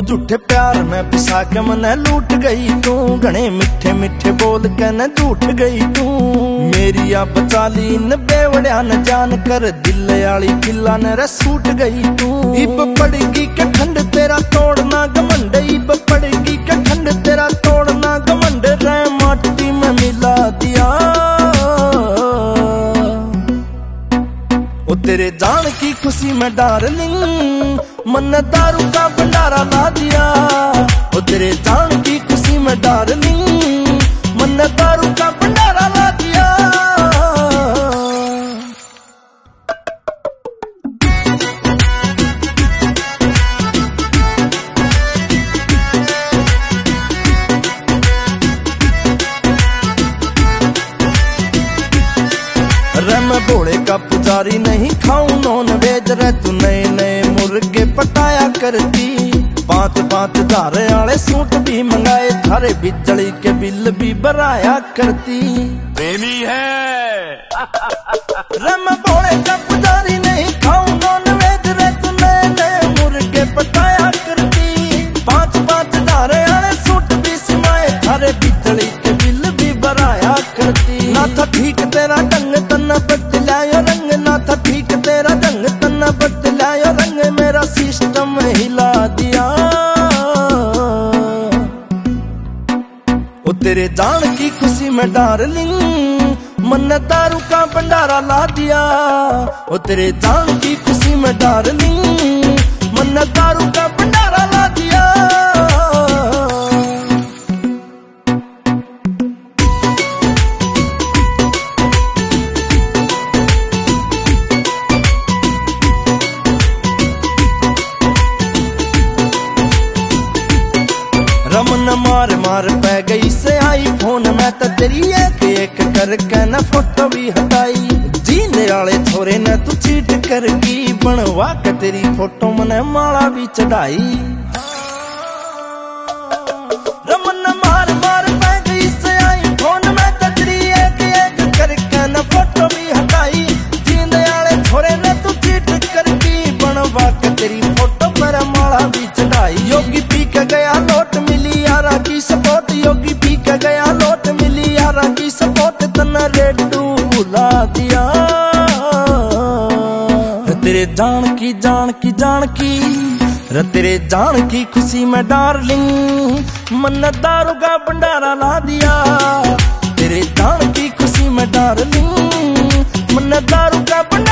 झूठे प्यार में पिसा के मने लूट गई तू, घने मिठे मिठे बोल के न झूठ गई तू। मेरी आ बचाली न बेवड़िया न जान कर, दिल आली किला न रे सूट गई तू। इब पड़ेगी के ठंड तेरा तोड़ना घमंड, इब पड़ेगी के ठंड तेरा तोड़ना घमंड, रे माटी में मिला दिया ओ तेरे जान की खुशी में डार्लिंग, मन दारू का भंडारा ला दिया। ओ तेरे जान की खुशी में डार्लिंग, मन दारू का भंडारा ला दिया। रे मैं भोले का पुजारी नहीं खाऊं नॉन वेज, रे तू नए नए मुर्गे पटाया करती। 5-5 हजार वाले सूट भी मंगाए, थारे बिजली के बिल भी भराया करती। प्रेमी है रे मैं भोले का पुजारी नहीं खाऊं नॉन वेज, रे तू नए नए मुर्गे पटाया करती। 5-5 हजार वाले सूट भी सिमाए, थारे बिजली के बिल भी भराया करती। ना था ठीक तेरा ढंग तना बदलायो रंग, ना था ठीक तेरा ढंग तना बदलायो रंग, मेरा सिस्टम हिला दिया। ओ तेरे जान की खुशी में डार्लिंग, मन दारू का भंडारा ला दिया। ओ तेरे जान की खुशी में डार्लिंग, मन दारू का भंडारा ला दिया। रमन मार मार पै गई से आई फोन में, तो तेरी एक एक करके न फोटो भी हटाई। जीने वाले छोरे ने तू चीट करगी, बनवा के तेरी फोटो मने माला भी चढ़ाई। रमन मार मार पै गई से आई फोन में, तो तेरी एक एक करके न फोटो भी हटाई। जीने वाले छोरे ने तू चीट करगी, बनवा के तेरी फोटो पर माला भी चढ़ाई। योगी पी के गया लोट मिली यारा की सपोर्ट, योगी पी के गया लोट मिली यारा की सपोर्ट, तना रेडू बुला दिया। तेरे जान की जान की जान की, तेरे जान की खुशी में डार्लिंग, मन दारू का भंडारा ला दिया। तेरे जान की खुशी में डार्लिंग, मन दारू का भंडारा